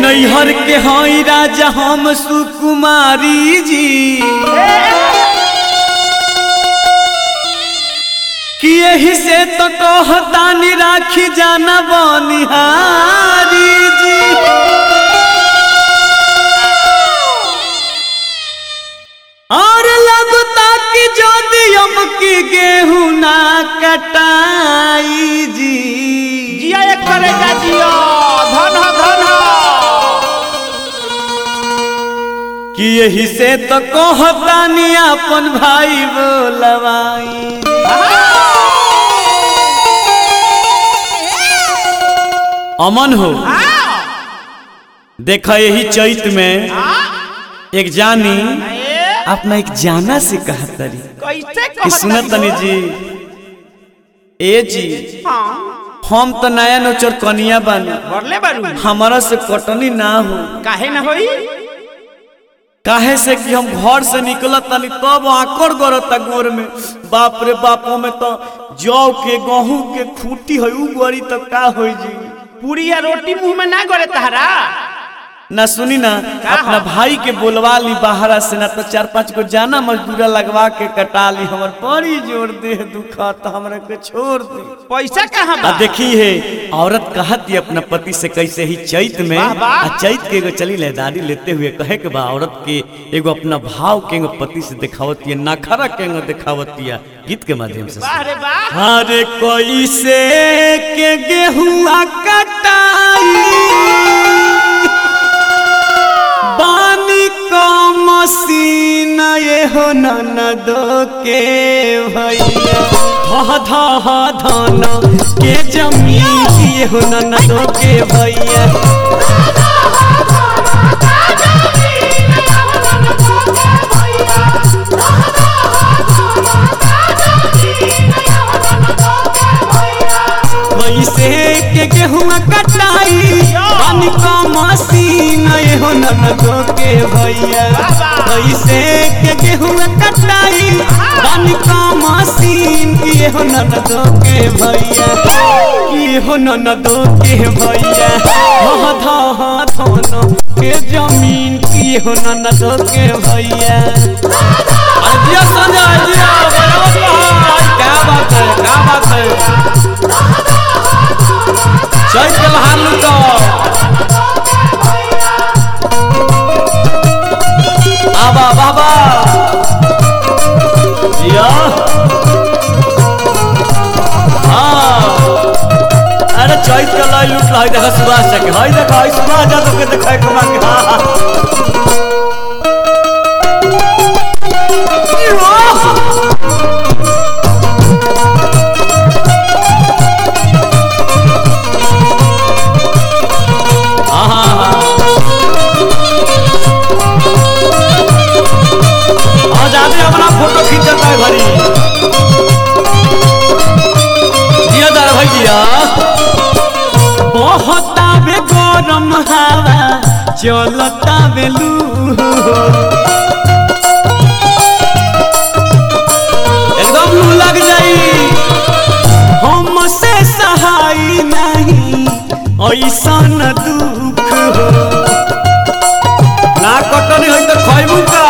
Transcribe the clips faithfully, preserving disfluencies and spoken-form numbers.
नैहर के हई राजा हम सुकुमारी जी कि यही से तो कहतानी राखी जाना बनिहारी जी और लगता कि जदि हम की गेहूं ना कटाई जी जिया एक करेगा जिया धन धन कि यही से तो कहतानी अपन भाई बोलवाई अमन हो देखा यही चैत में एक जानी अपना एक जाना से कहा तरी कैसे कि सुना तनी जी ए जी हम तो नया नोचर कनिया बानी भरले बारू हमारा से कटनी ना हो काहे ना होई काहे से कि हम घर से निकलत तनी तब आकड़ गरता गोर में बाप रे बापों में तो जौ के गेहूं के खूटी है उ गरी तो का होई जी पूरी या रोटी मुंह में ना गरे तहरा ना सुनी ना अपना भाई के बोलवा ली बाहरा से ना तो चार पांच को जाना मजदूरा लगवा के कटा ली हमर बड़ी जोर दे दुखा तो हमरा के छोड़ दे पैसा कहाँ बा देखी है औरत कहती अपना पति से कैसे ही चैत में आ चैत के एगो चली लहदारी लेते हुए कहे के बा औरत के एगो अपना भाव के एगो पति से दिखावती है नखरा के एगो दिखावती है गीत के माध्यम से अरे वाह अरे कैसे के गेहुआ कटाई बानी को मसीन ये हो ननदो के भैया ध ध धन के जमीन ये हो ननदो के भैया कैसे के गेहुआ कटाई बानी को मसीन ये हो ननदो के भैया कैसे के गेहुआ कटाई बानी को मसीन ये हो ननदो के भैया ये हो ननदो के भैया ध ध धन के जमीन ये हो ननदो के भैया अजिया संजय अजिया क्या बात है क्या बात है चैत के लहार लुटो आबा बाबा जिया हाँ अरे चैत के लाई लुट लाई देखा सुभाष जाके हाई देखा हाई सुभाष जादव के देखा कमा के हाँ फोटो खींचता है घड़ी जिया दार भैया बहुता बे गरम हवा चलता बेलू एकदम लू लग जाई हमसे सहाय नहीं ऐसा न दुख हो ना कटनी हो तो खैबू का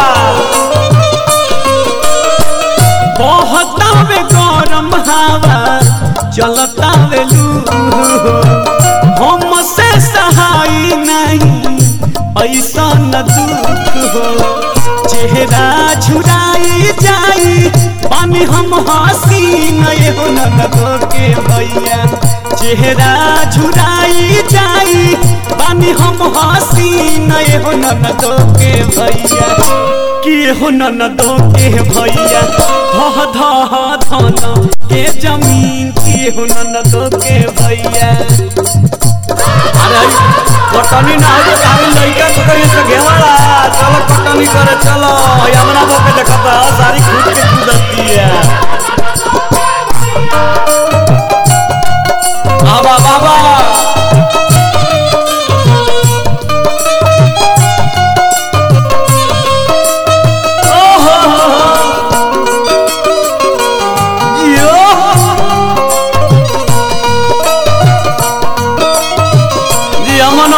बहुता बे गरम हवा चलता बेलू हमसे सहाय नहीं ऐसा न दुख हो चेहरा छुड़ाई जाई पानी हम हंसी नए हो ननदो के भैया चेहरा छुड़ाई जाई पानी हम हंसी नए हो ननदो के भैया कि हो ननदो के भैया ध ध धन के जमीन की हो ननदो के भैया अरे कटनी ना हो तो हम लइका तो कहिए से घेवाला चलो कटनी करे चलो हमरा बाप देखता सारी खुद के कुदती है बाबा बाबा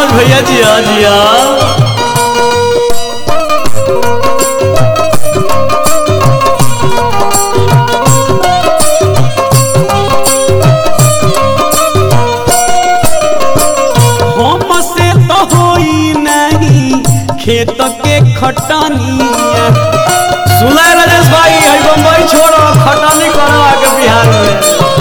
मनोज भैया जिया जिया हमसे तो होई नहीं खेत के खटनिया। सुनाए राजेश भाई है बम्बई छोड़ो खटानी करो आगे बिहार में।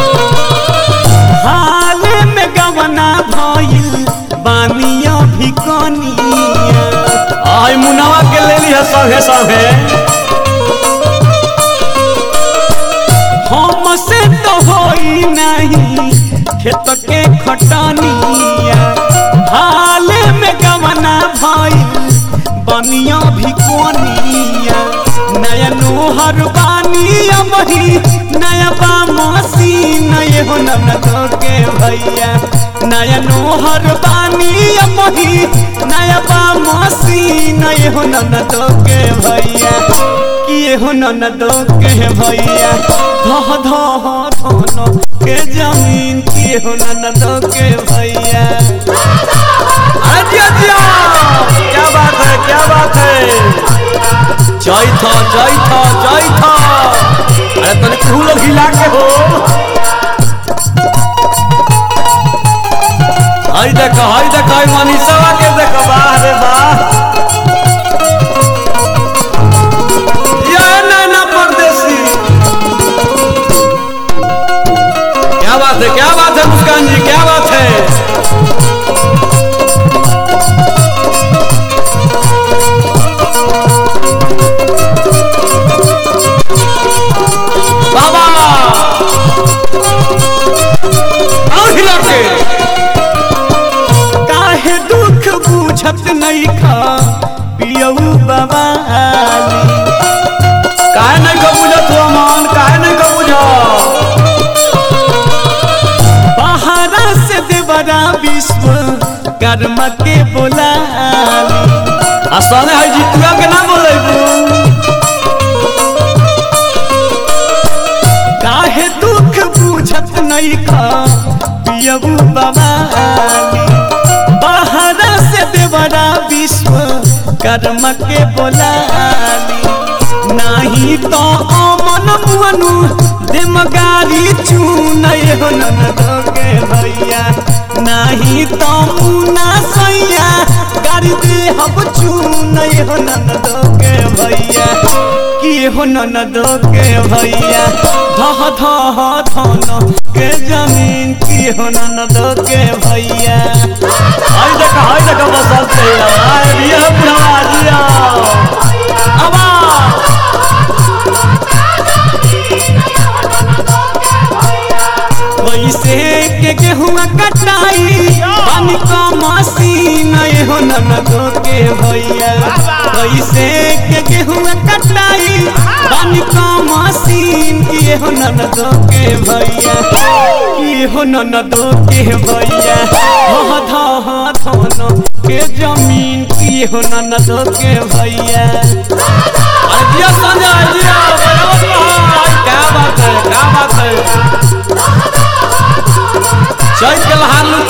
हाल में गवना भइल बानिया भी कनिया। आई मुनावा के ले ली है संगे संगे। हमसे तो होई नहीं खेत के खटनिया। हाल में गवना भइल बनिया भी कोनिया। नया नोहर बानिया मही नया बामसी नये हो ननद के भैया। नया नोहर बानिया मही नया बामसी नये हो ननद के भैया। किए हो ननद के भैया धह धह धन के जमीन किए हो ननद के भैया। आजिया जिया क्या बात है क्या बात है। जय था जय था जय था। अरे तने तू लोग हिला के हो। हाय देखो हाय देखो मनीषा के देखो वाह रे वाह। ये नैना परदेसी क्या बात है क्या बात है मुस्कान जी क्या बात है। काहे दुख बुझत नहीं खा पियऊ बवाली। काहे नहीं का बुझत हो मान काहे नहीं का बुझा। बाहरा से देवरा विश्व कर्म के बोलाली। आसाने है जीतुआ के ना बोलेबू। काहे दुख बुझत नहीं खा पियऊ बवाली। बाहरा से देवरा विश्व कर्म के बोलाली। नहीं तो अमन मुअनु देमगारी चुनय हो ननद के भैया। नहीं तो मुना सैया गाड़ी दे हम चुनय हो ननद के भैया। किए हो ननद के भैया धह धह धन के जमीन किए हो ननद के भैया। हाय देखा हाय देखा बसल से आए रिया बुढ़ा जिया। अबा वैसे के गेहुआ कटाई पानी का मशीन हो ननद के भैया। वैसे के गेहुआ कटाई पानी का मशीन किए हो ननद के भैया। किए हो ननद के भैया धह धह धन के जमीन किए हो ननद के भैया। जिया संजय जिया क्या बात है क्या बात है। चैत के लहार